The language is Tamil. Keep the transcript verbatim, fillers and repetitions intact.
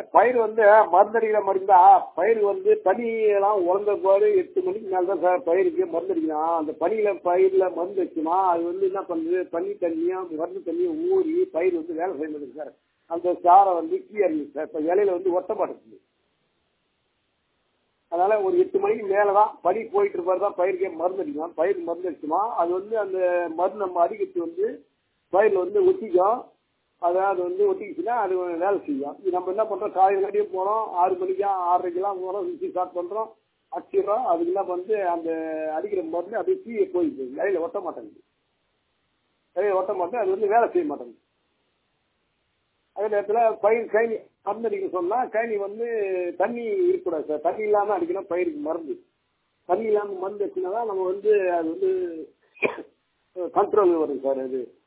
பயிர் வந்து மருந்தடிக்கிற மருந்தா பயிர் வந்து பனியெல்லாம் உழந்த போது எட்டு மணிக்கு மேலே தான் சார் பயிருக்கு மருந்து அடிக்கலாம். அந்த பனியில் பயிரில் மருந்து வச்சுமா அது வந்து என்ன பண்ணுது பனி தண்ணியும் மருந்து தண்ணியும் ஊறி பயிர் வந்து வேலை செய்ய மாட்டேங்குது சார். அந்த சாரை வந்து கீழே இருக்குது சார். இப்போ இலையில வந்து ஒட்ட மாட்டேங்குது. அதனால ஒரு எட்டு மணிக்கு மேலே தான் பனி போயிட்டு இருப்பாரு தான் பயிருக்கே மருந்து அடிக்கலாம். பயிர் மருந்து அடிச்சுமா அது வந்து அந்த மருந்து நம்ம அடிக்கிறது வந்து பயிரில் வந்து ஒட்டிக்கும். அதாவது வந்து ஒட்டிக்கிச்சுன்னா அது வேலை செய்யும். இது நம்ம என்ன பண்ணுறோம் காலையில் கட்டியும் போகிறோம் ஆறு மணிக்கா ஆறரைக்கெல்லாம் போகிறோம் சுற்றி ஸ்டார்ட் பண்ணுறோம் அடிச்சிடறோம். அதுக்கெல்லாம் வந்து அந்த அடிக்கிற மருந்து அப்படியே தீயை போயிடுது இலையில ஒட்ட மாட்டேங்குது. இலையில ஒட்ட மாட்டேன் அது வந்து வேலை செய்ய மாட்டேங்குது. அதே நேரத்தில் பயிர் கைனி மருந்து அடிக்க சொன்னால் கைனி வந்து தண்ணி இருக்கக்கூடாது சார். தண்ணி இல்லாமல் அடிக்கணும் பயிருக்கு மருந்து. தண்ணி இல்லாமல் மருந்து வச்சுனா தான் நம்ம வந்து அது வந்து கண்ட்ரோல் வரும் சார். அது